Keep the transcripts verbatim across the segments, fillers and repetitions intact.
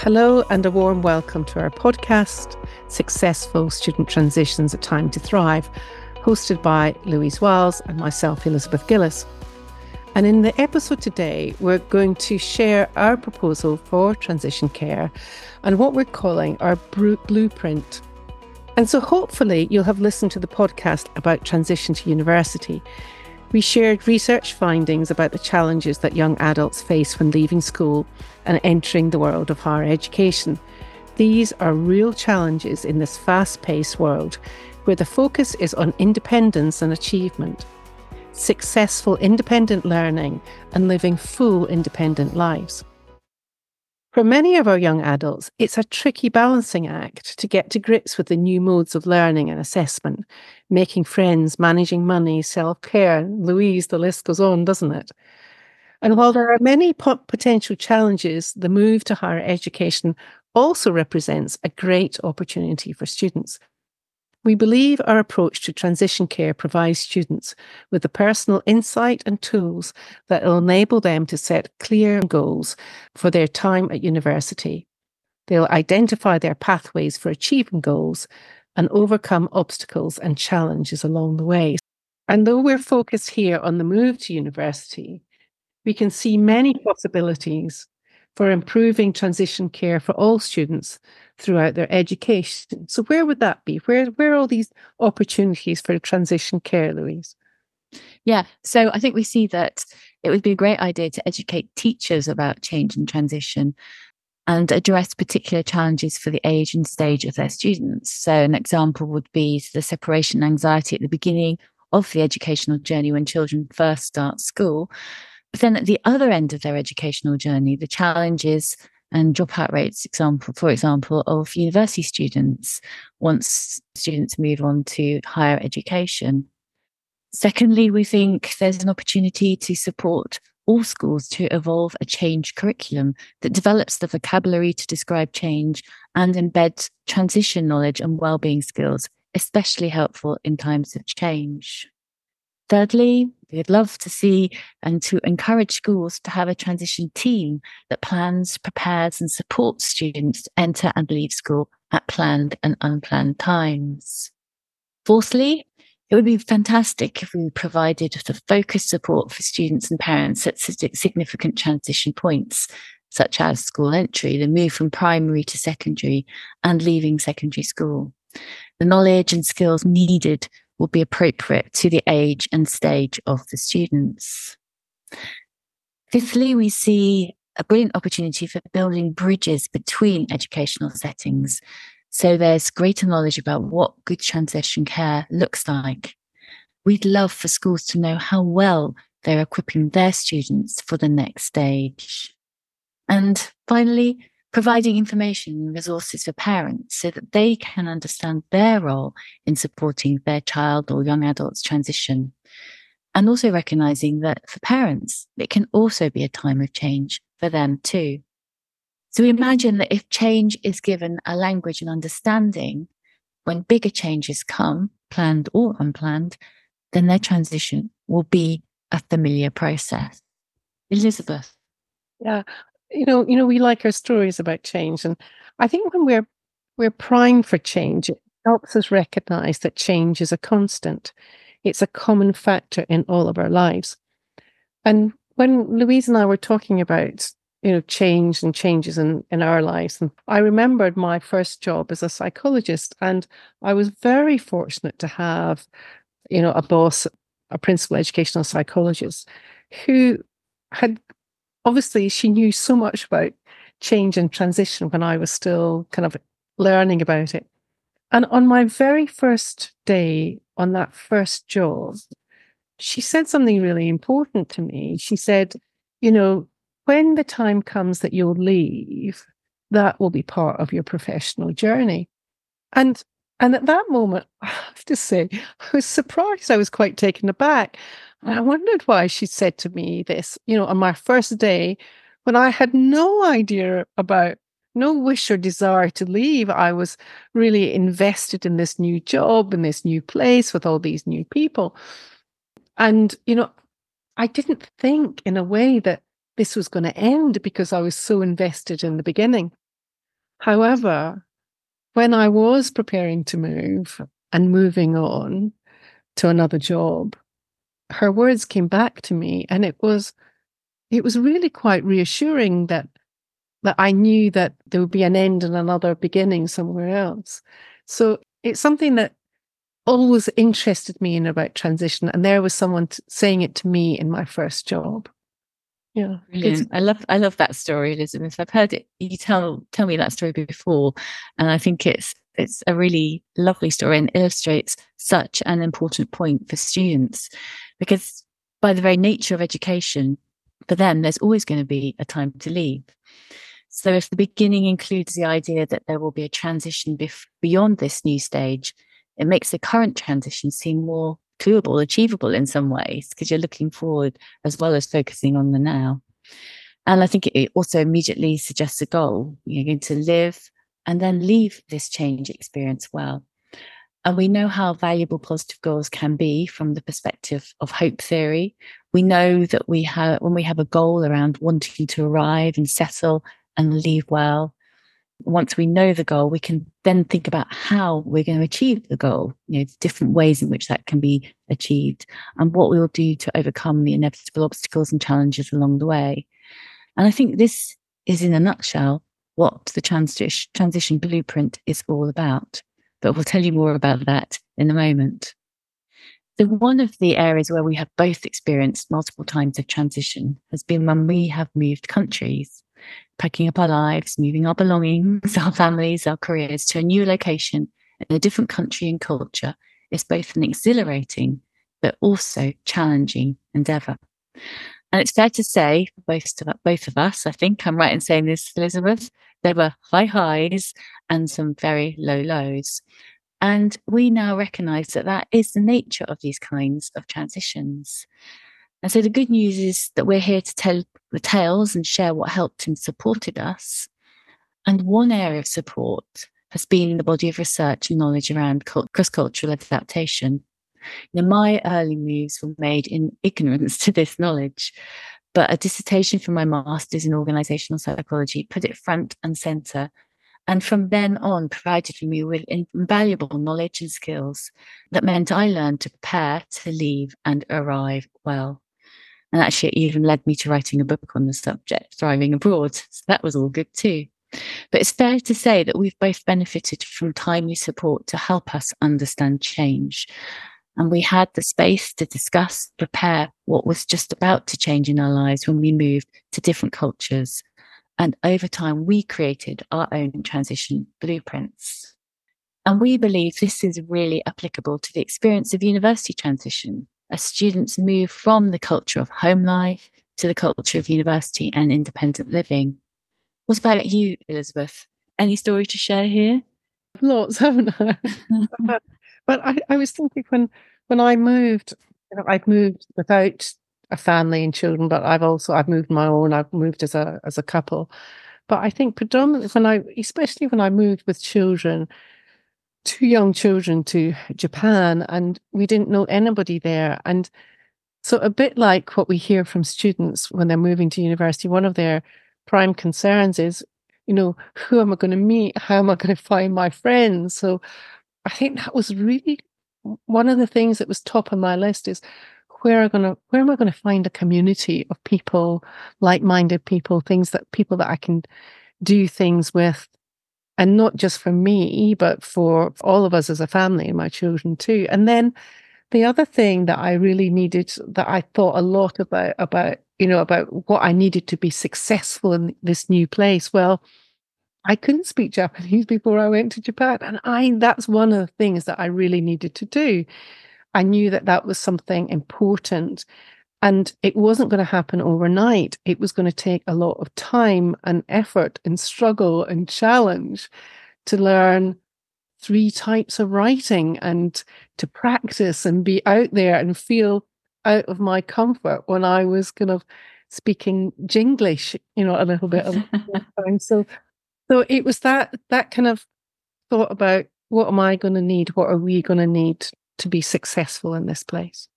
Hello and a warm welcome to our podcast, Successful Student Transitions: A Time to Thrive, hosted by Louise Wiles and myself, Elizabeth Gillis. And in the episode today, we're going to share our proposal for transition care and what we're calling our blueprint. And so hopefully you'll have listened to the podcast about transition to university. We shared research findings about the challenges that young adults face when leaving school and entering the world of higher education. These are real challenges in this fast-paced world where the focus is on independence and achievement, successful independent learning and living full independent lives. For many of our young adults, it's a tricky balancing act to get to grips with the new modes of learning and assessment, making friends, managing money, self-care. Louise, the list goes on, doesn't it? And while there are many pot- potential challenges, the move to higher education also represents a great opportunity for students. We believe our approach to transition care provides students with the personal insight and tools that will enable them to set clear goals for their time at university. They'll identify their pathways for achieving goals and overcome obstacles and challenges along the way. And though we're focused here on the move to university, we can see many possibilities for improving transition care for all students throughout their education. So where would that be? Where, where are all these opportunities for transition care, Louise? Yeah, so I think we see that it would be a great idea to educate teachers about change and transition and address particular challenges for the age and stage of their students. So an example would be the separation anxiety at the beginning of the educational journey when children first start school. But then at the other end of their educational journey, the challenges and dropout rates, example, for example, of university students once students move on to higher education. Secondly, we think there's an opportunity to support all schools to evolve a change curriculum that develops the vocabulary to describe change and embeds transition knowledge and wellbeing skills, especially helpful in times of change. Thirdly, we'd love to see and to encourage schools to have a transition team that plans, prepares and supports students to enter and leave school at planned and unplanned times. Fourthly, it would be fantastic if we provided the focused support for students and parents at significant transition points, such as school entry, the move from primary to secondary and leaving secondary school. The knowledge and skills needed will be appropriate to the age and stage of the students. Fifthly, we see a brilliant opportunity for building bridges between educational settings. So there's greater knowledge about what good transition care looks like. We'd love for schools to know how well they're equipping their students for the next stage. And finally, providing information and resources for parents so that they can understand their role in supporting their child or young adult's transition. And also recognizing that for parents, it can also be a time of change for them too. So we imagine that if change is given a language and understanding, when bigger changes come, planned or unplanned, then their transition will be a familiar process. Elizabeth. Yeah. You know, you know, we like our stories about change. And I think when we're we're primed for change, it helps us recognize that change is a constant. It's a common factor in all of our lives. And when Louise and I were talking about, you know, change and changes in, in our lives, and I remembered my first job as a psychologist, and I was very fortunate to have, you know, a boss, a principal educational psychologist who had obviously, she knew so much about change and transition when I was still kind of learning about it. And on my very first day on that first job, she said something really important to me. She said, you know, when the time comes that you'll leave, that will be part of your professional journey. And and at that moment, I have to say, I was surprised. I was quite taken aback. And I wondered why she said to me this, you know, on my first day, when I had no idea about, no wish or desire to leave. I was really invested in this new job, in this new place with all these new people. And, you know, I didn't think in a way that this was going to end because I was so invested in the beginning. However, when I was preparing to move and moving on to another job, her words came back to me, and it was it was really quite reassuring that that I knew that there would be an end and another beginning somewhere else. So it's something that always interested me in about transition, and there was someone t- saying it to me in my first job. Yeah, it's Brilliant. I love I love that story, Elizabeth. I've heard it you tell tell me that story before, and I think it's it's a really lovely story and illustrates such an important point for students, because by the very nature of education, for them, there's always going to be a time to leave. So if the beginning includes the idea that there will be a transition bef- beyond this new stage, it makes the current transition seem more doable, achievable in some ways, because you're looking forward as well as focusing on the now. And I think it also immediately suggests a goal. You're going to live and then leave this change experience well. And we know how valuable positive goals can be from the perspective of hope theory. We know that we have, when we have a goal around wanting to arrive and settle and leave well, once we know the goal, we can then think about how we're going to achieve the goal, you know, different ways in which that can be achieved and what we will do to overcome the inevitable obstacles and challenges along the way. And I think this is, in a nutshell, what the trans- transition blueprint is all about. But we'll tell you more about that in a moment. So one of the areas where we have both experienced multiple times of transition has been when we have moved countries, packing up our lives, moving our belongings, our families, our careers to a new location in a different country and culture is both an exhilarating but also challenging endeavour. And it's fair to say, for both of, both of us, I think I'm right in saying this, Elizabeth, there were high highs and some very low lows. And we now recognise that that is the nature of these kinds of transitions. And so the good news is that we're here to tell the tales and share what helped and supported us. And one area of support has been the body of research and knowledge around cross-cultural adaptation. Now, my early moves were made in ignorance to this knowledge, but a dissertation from my master's in organisational psychology put it front and centre, and from then on provided me with invaluable knowledge and skills that meant I learned to prepare, to leave and arrive well. And actually it even led me to writing a book on the subject, Thriving Abroad. So that was all good too. But it's fair to say that we've both benefited from timely support to help us understand change. And we had the space to discuss, prepare what was just about to change in our lives when we moved to different cultures. And over time, we created our own transition blueprints. And we believe this is really applicable to the experience of university transition, as students move from the culture of home life to the culture of university and independent living. What about you, Elizabeth? Any story to share here? Lots, haven't I? but but I, I was thinking when when I moved, you know, I've moved without a family and children, but I've also I've moved my own. I've moved as a as a couple, but I think predominantly when I, especially when I moved with children, two young children to Japan, and we didn't know anybody there, and so a bit like what we hear from students when they're moving to university, one of their prime concerns is, you know, who am I going to meet? How am I going to find my friends? So I think that was really one of the things that was top on my list is where am I going to, where am I going to find a community of people, like-minded people, things that people that I can do things with, and not just for me, but for all of us as a family and my children too. And then the other thing that I really needed, that I thought a lot about, about, you know, about what I needed to be successful in this new place. Well, I couldn't speak Japanese before I went to Japan. And I, that's one of the things that I really needed to do. I knew that that was something important, and it wasn't going to happen overnight. It was going to take a lot of time and effort and struggle and challenge to learn three types of writing and to practice and be out there and feel out of my comfort when I was kind of speaking Jinglish, you know, a little bit of time. So, so it was that, that kind of thought about what am I going to need? What are we going to need to be successful in this place?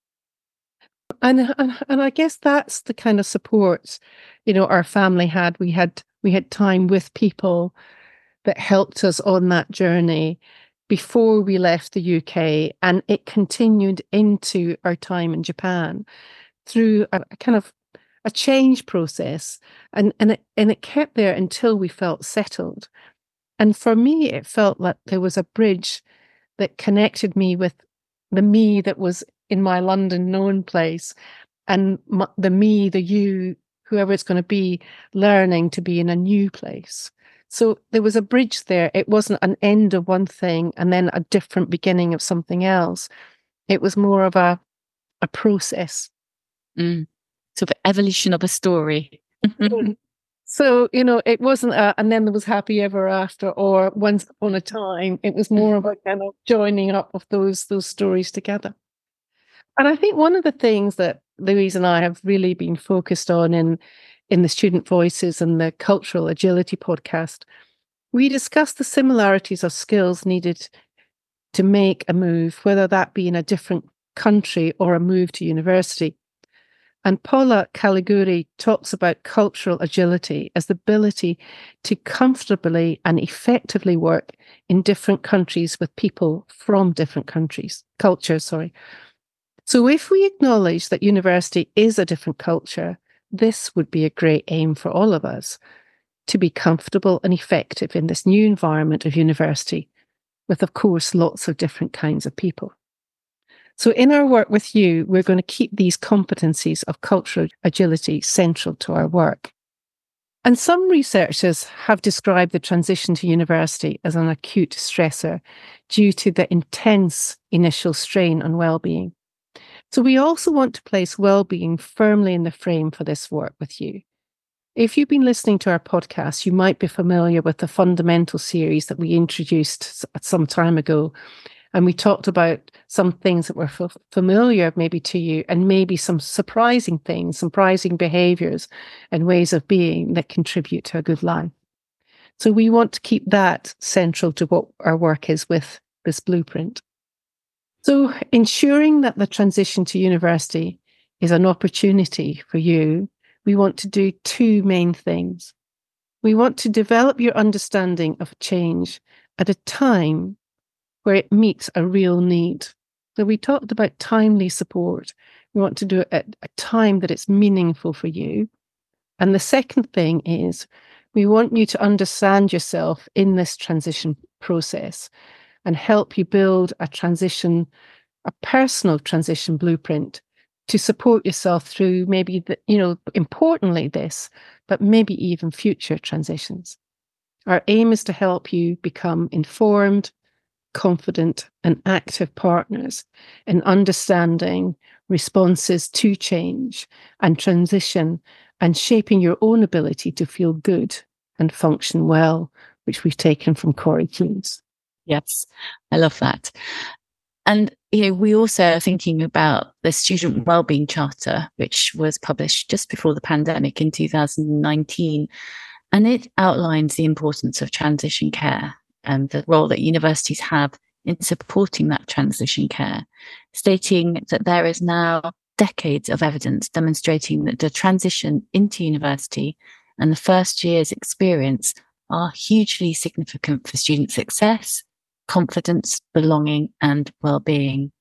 And, and and I guess that's the kind of support, you know, our family had. We had we had time with people that helped us on that journey before we left the U K, and it continued into our time in Japan through a, a kind of a change process, and and it, and it kept there until we felt settled. And for me, it felt like there was a bridge that connected me with the me that was in my London known place, and m- the me, the you, whoever it's going to be, learning to be in a new place. So there was a bridge there. It wasn't an end of one thing and then a different beginning of something else. It was more of a a process. Mm. So the evolution of a story. So, you know, it wasn't a, and then there was happy ever after or once upon a time. It was more of a kind of joining up of those those stories together. And I think one of the things that Louise and I have really been focused on in in the Student Voices and the Cultural Agility podcast, we discussed the similarities of skills needed to make a move, whether that be in a different country or a move to university. And Paula Caliguri talks about cultural agility as the ability to comfortably and effectively work in different countries with people from different countries, cultures, sorry. So if we acknowledge that university is a different culture, this would be a great aim for all of us, to be comfortable and effective in this new environment of university, with, of course, lots of different kinds of people. So in our work with you, we're going to keep these competencies of cultural agility central to our work. And some researchers have described the transition to university as an acute stressor due to the intense initial strain on well-being. So we also want to place well-being firmly in the frame for this work with you. If you've been listening to our podcast, you might be familiar with the Fundamental series that we introduced some time ago. And we talked about some things that were f- familiar maybe to you, and maybe some surprising things, surprising behaviors and ways of being that contribute to a good life. So we want to keep that central to what our work is with this blueprint. So ensuring that the transition to university is an opportunity for you, we want to do two main things. We want to develop your understanding of change at a time where it meets a real need. So we talked about timely support. We want to do it at a time that it's meaningful for you. And the second thing is we want you to understand yourself in this transition process and help you build a transition, a personal transition blueprint to support yourself through maybe, the, you know, importantly this, but maybe even future transitions. Our aim is to help you become informed, confident and active partners in understanding responses to change and transition and shaping your own ability to feel good and function well, which we've taken from Corey Keynes. Yes, I love that. And, you know, we also are thinking about the Student Wellbeing Charter, which was published just before the pandemic in two thousand nineteen. And it outlines the importance of transition care and the role that universities have in supporting that transition care, stating that there is now decades of evidence demonstrating that the transition into university and the first year's experience are hugely significant for student success, confidence, belonging, and well-being.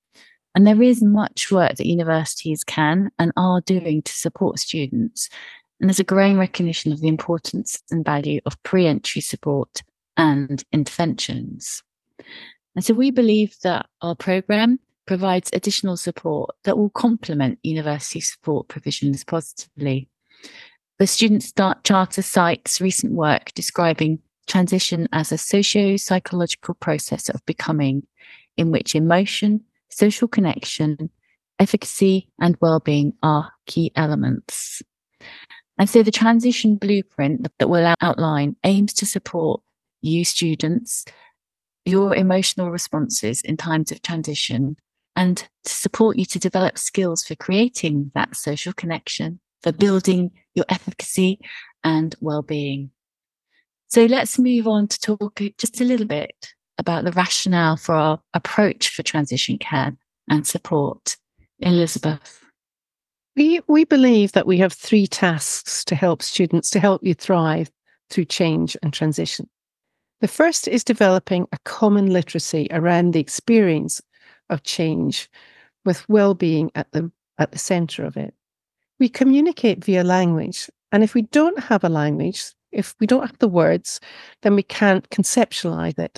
And there is much work that universities can and are doing to support students. And there's a growing recognition of the importance and value of pre-entry support and interventions. And so we believe that our programme provides additional support that will complement university support provisions positively. The Student Start Charter cites recent work describing transition as a socio-psychological process of becoming, in which emotion, social connection, efficacy, and well-being are key elements. And so the transition blueprint that we'll outline aims to support you students, your emotional responses in times of transition, and to support you to develop skills for creating that social connection, for building your efficacy and well-being. So let's move on to talk just a little bit about the rationale for our approach for transition care and support. Elizabeth. We, we believe that we have three tasks to help students, to help you thrive through change and transition. The first is developing a common literacy around the experience of change, with well-being at the, at the centre of it. We communicate via language, and if we don't have a language, if we don't have the words, then we can't conceptualise it.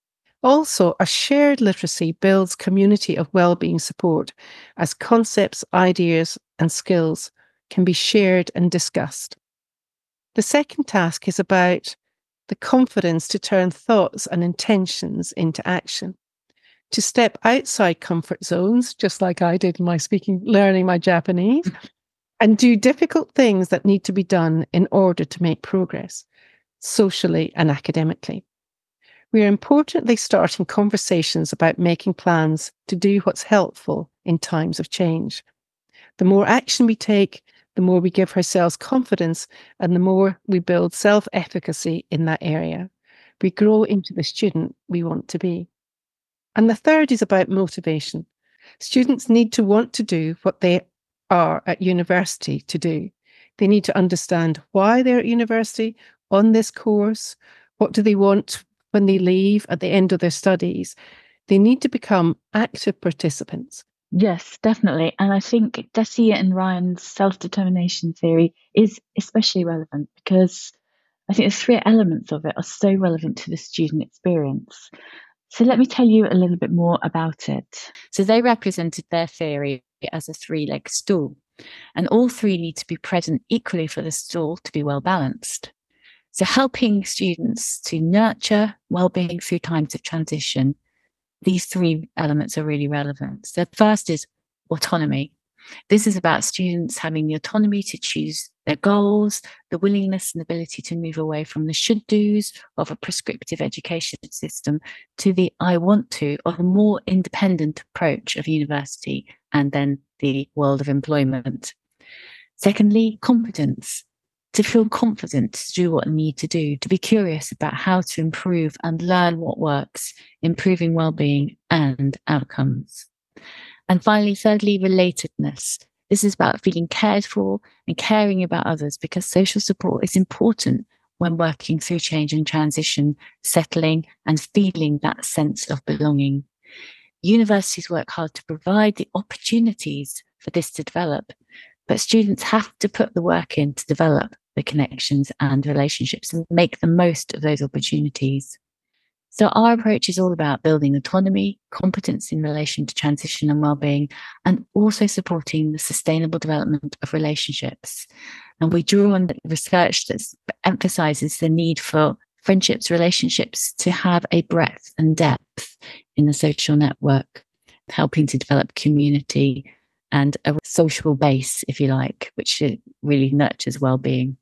Also, a shared literacy builds community of well-being support, as concepts, ideas, and skills can be shared and discussed. The second task is about the confidence to turn thoughts and intentions into action, to step outside comfort zones, just like I did in my speaking, learning my Japanese, and do difficult things that need to be done in order to make progress, socially and academically. We are importantly starting conversations about making plans to do what's helpful in times of change. The more action we take, the more we give ourselves confidence, and the more we build self-efficacy in that area. We grow into the student we want to be. And the third is about motivation. Students need to want to do what they are at university to do. They need to understand why they're at university, on this course, what do they want when they leave at the end of their studies. They need to become active participants. Yes, definitely. And I think Deci and Ryan's self-determination theory is especially relevant because I think the three elements of it are so relevant to the student experience. So let me tell you a little bit more about it. So they represented their theory as a three-legged stool, and all three need to be present equally for the stool to be well balanced. So helping students to nurture well-being through times of transition, these three elements are really relevant. So the first is autonomy. This is about students having the autonomy to choose their goals, the willingness and ability to move away from the should-dos of a prescriptive education system to the I want to of a more independent approach of university and then the world of employment. Secondly, competence. To feel confident to do what they need to do, to be curious about how to improve and learn what works, improving well-being and outcomes. And finally, thirdly, relatedness. This is about feeling cared for and caring about others because social support is important when working through change and transition, settling and feeling that sense of belonging. Universities work hard to provide the opportunities for this to develop, but students have to put the work in to develop the connections and relationships and make the most of those opportunities. So our approach is all about building autonomy, competence in relation to transition and well-being, and also supporting the sustainable development of relationships. And we draw on research that emphasizes the need for friendships, relationships to have a breadth and depth in the social network, helping to develop community and a social base, if you like, which really nurtures well-being.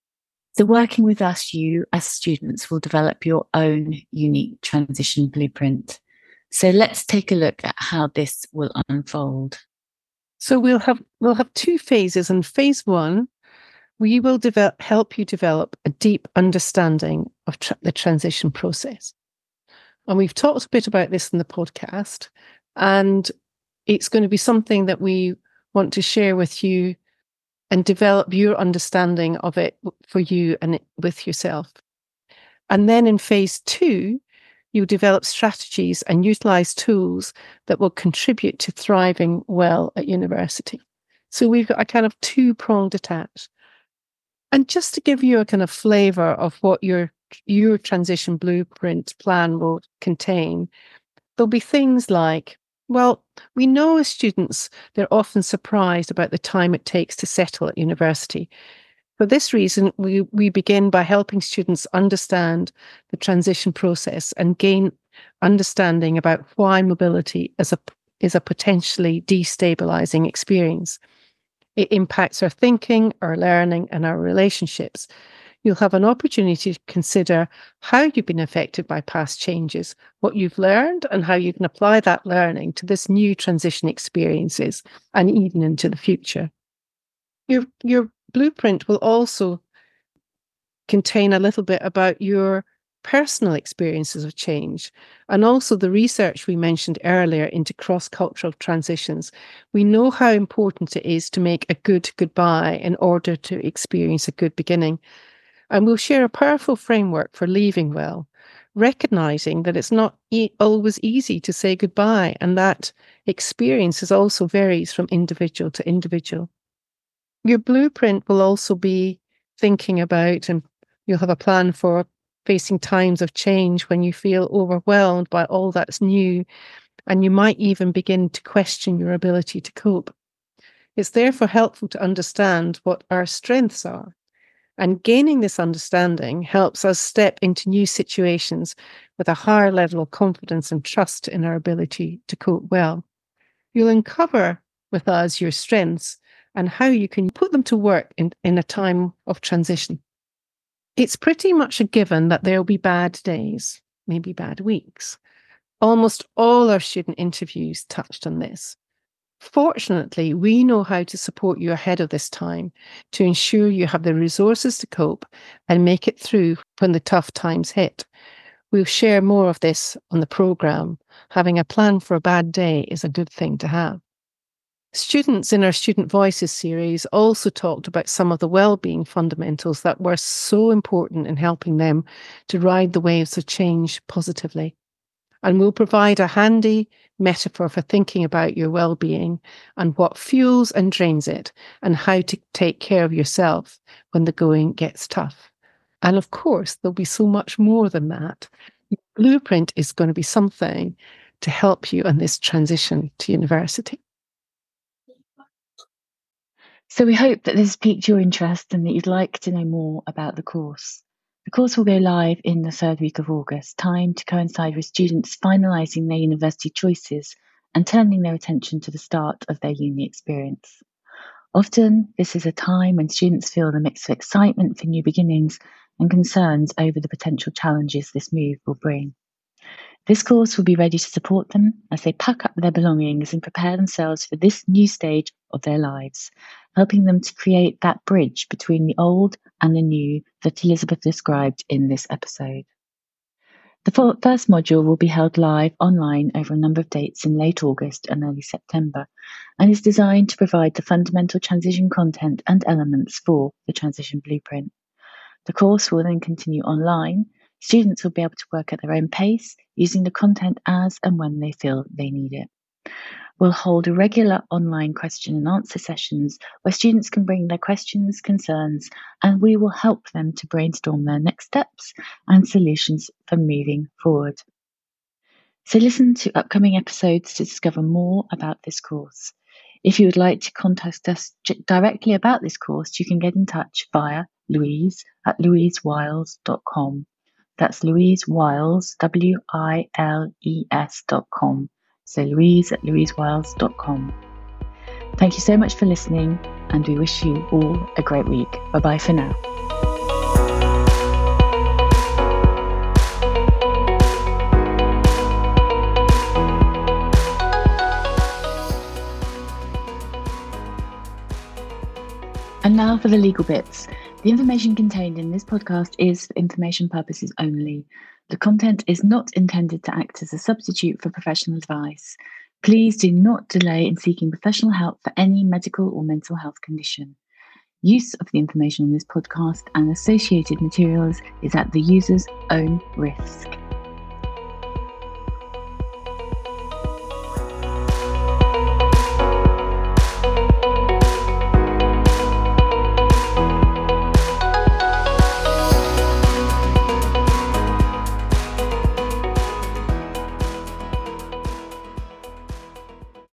So working with us, you as students will develop your own unique transition blueprint. So let's take a look at how this will unfold. So we'll have we'll have two phases. In phase one, we will develop, help you develop a deep understanding of tra- the transition process. And we've talked a bit about this in the podcast, and it's going to be something that we want to share with you and develop your understanding of it for you and with yourself. And then in phase two, you'll develop strategies and utilize tools that will contribute to thriving well at university. So we've got a kind of two-pronged attack. And just to give you a kind of flavor of what your your transition blueprint plan will contain, there'll be things like, well, we know as students, they're often surprised about the time it takes to settle at university. For this reason, we, we begin by helping students understand the transition process and gain understanding about why mobility is a, is a potentially destabilizing experience. It impacts our thinking, our learning, and our relationships. You'll have an opportunity to consider how you've been affected by past changes, what you've learned, and how you can apply that learning to this new transition experiences and even into the future. Your, your blueprint will also contain a little bit about your personal experiences of change and also the research we mentioned earlier into cross-cultural transitions. We know how important it is to make a good goodbye in order to experience a good beginning. And we'll share a powerful framework for leaving well, recognizing that it's not e- always easy to say goodbye, and that experience is also varies from individual to individual. Your blueprint will also be thinking about, and you'll have a plan for facing times of change when you feel overwhelmed by all that's new, and you might even begin to question your ability to cope. It's therefore helpful to understand what our strengths are. And gaining this understanding helps us step into new situations with a higher level of confidence and trust in our ability to cope well. You'll uncover with us your strengths and how you can put them to work in, in a time of transition. It's pretty much a given that there will be bad days, maybe bad weeks. Almost all our student interviews touched on this. Fortunately, we know how to support you ahead of this time to ensure you have the resources to cope and make it through when the tough times hit. We'll share more of this on the programme. Having a plan for a bad day is a good thing to have. Students in our Student Voices series also talked about some of the well-being fundamentals that were so important in helping them to ride the waves of change positively. And we'll provide a handy metaphor for thinking about your well-being and what fuels and drains it, and how to take care of yourself when the going gets tough. And of course, there'll be so much more than that. Blueprint is going to be something to help you on this transition to university. So we hope that this has piqued your interest and that you'd like to know more about the course. The course will go live in the third week of August, timed to coincide with students finalising their university choices and turning their attention to the start of their uni experience. Often, this is a time when students feel the mix of excitement for new beginnings and concerns over the potential challenges this move will bring. This course will be ready to support them as they pack up their belongings and prepare themselves for this new stage of their lives, helping them to create that bridge between the old and the new that Elizabeth described in this episode. The first module will be held live online over a number of dates in late August and early September, and is designed to provide the fundamental transition content and elements for the transition blueprint. The course will then continue online. Students will be able to work at their own pace, using the content as and when they feel they need it. We'll hold regular online question and answer sessions where students can bring their questions, concerns, and we will help them to brainstorm their next steps and solutions for moving forward. So listen to upcoming episodes to discover more about this course. If you would like to contact us directly about this course, you can get in touch via Louise at louise wiles dot com. That's Louise Wiles, W I L E S dot com. So Louise at louise wiles dot com. Thank you so much for listening, and we wish you all a great week. Bye-bye for now. And now for the legal bits. The information contained in this podcast is for information purposes only. The content is not intended to act as a substitute for professional advice. Please do not delay in seeking professional help for any medical or mental health condition. Use of the information on this podcast and associated materials is at the user's own risk.